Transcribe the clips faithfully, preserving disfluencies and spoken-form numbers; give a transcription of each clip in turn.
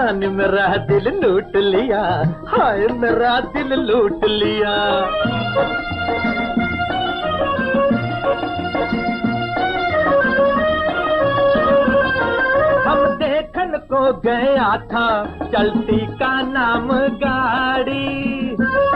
जान मेरा दिल लूट लिया, हाय मेरा दिल लूट लिया। हम देखन को गया था चलती का नाम गाड़ी,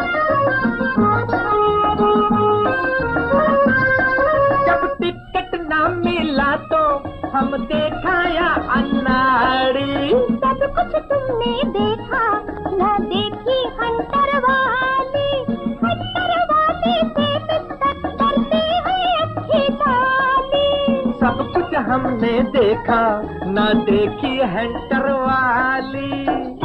जब टिकट ना मिला तो हम देखाया अनाड़ी। सब कुछ तुमने देखा ना देखी हंटर वाली, हंटर वाली से बिस्तर करती है अच्छी लाली। सब कुछ हमने देखा ना देखी हंटर वाली।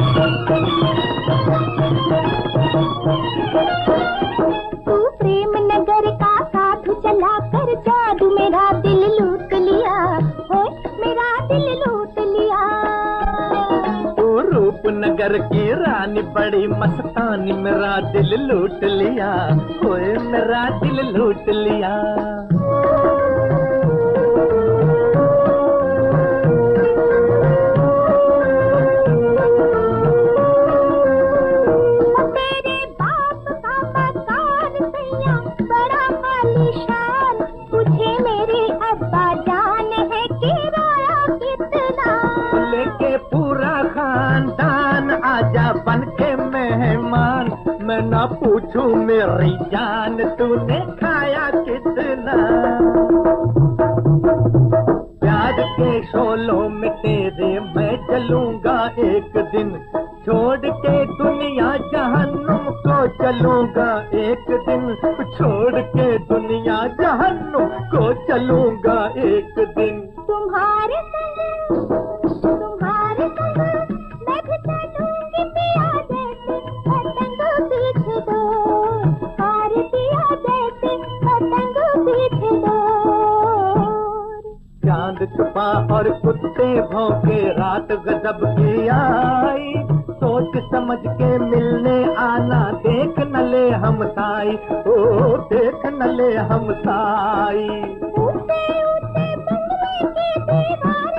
तू प्रेम नगर का साधु चला कर जादू मेरा दिल लूट लिया, हो मेरा दिल लूट लिया। तू रूपनगर की रानी बड़ी मस्तानी मेरा दिल लूट लिया, होए मेरा दिल लूट लिया। बन के मेहमान मैं ना पूछूं मेरी जान तूने खाया कितना। प्यार के शोलों में तेरे मैं चलूंगा एक दिन, छोड़ के दुनिया जहन्नुम को चलूंगा एक दिन, छोड़ के दुनिया जहन्नुम को चलूंगा एक दिन। तुम्हारे संग तुम्हारे संग मैं भी चलूंगी पिया जैसे पतंग पीछे दो, और पिया जैसे पतंग पीछे दो। चांद छुपा और कुत्ते भौंके रात गजब की आई, सोच समझ के मिलने आना देख न ले हम साई, ओ देख न ले हम साई। ऊंचे ऊंचे बंगले की दीवार